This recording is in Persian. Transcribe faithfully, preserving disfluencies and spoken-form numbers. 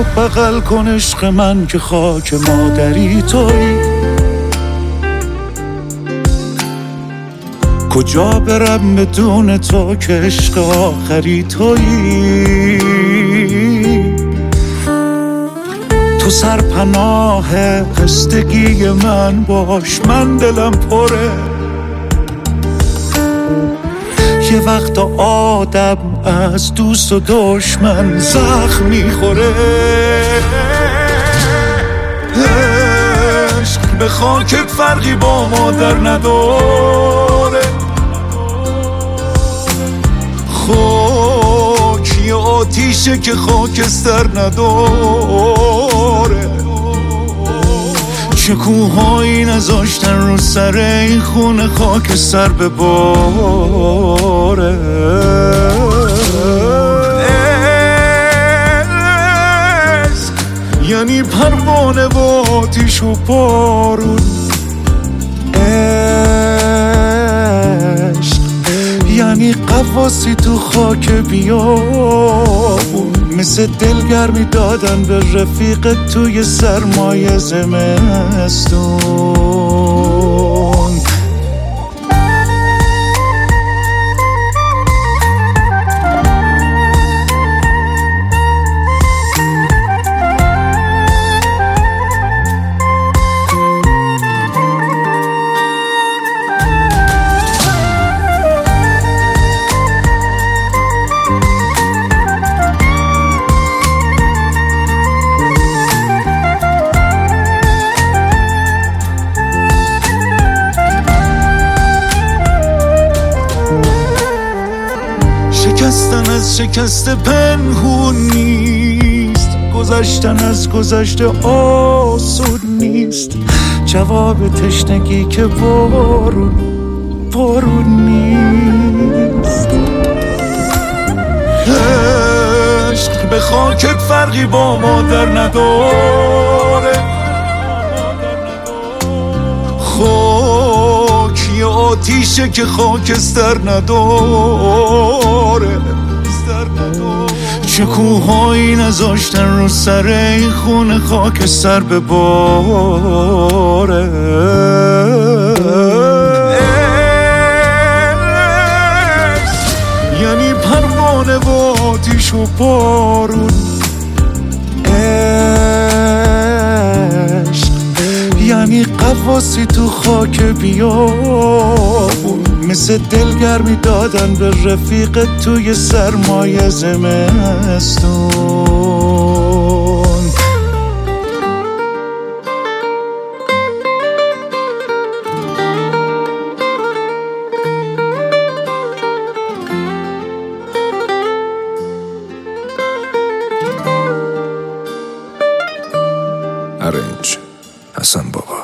منو بغل کن عشق من که خاک مادری تویی. کجا برم بدون تو که عشق آخری تویی. تو سرپناه خستگی من باش، من دلم پره. یه وقت آدم از دوست و دشمن زخم میخوره. عشق به خاکت فرقی با مادر نداره. خاک یه آتیشه که خاکستر نداره. چه کوهایی نذاشتن رو سر این خونه خاک سر بباره. عشق یعنی پروانه و آتیش و بارون. عشق یعنی قواسی تو خاک بیابون. مثل دلگرمی دادن به رفیق توی سرمایه زمستون. شکستن از شکست پنهون نیست، گذشتن از گذشته آسون نیست. جواب تشنگی که بارون بارون نیست. عشق به خاکت فرقی با مادر نداره. خاک یه آتیشه که خاکستر نداره. چه کوهایی نذاشتن رو سر این خونه خاک سر بباره. یعنی پروانه و آتیش و بارون. عشق یعنی قواسی تو خاک بیابون. مثل دلگرمی دادن به رفیق توی سرمایه زمستون. ارنج حسن بابا.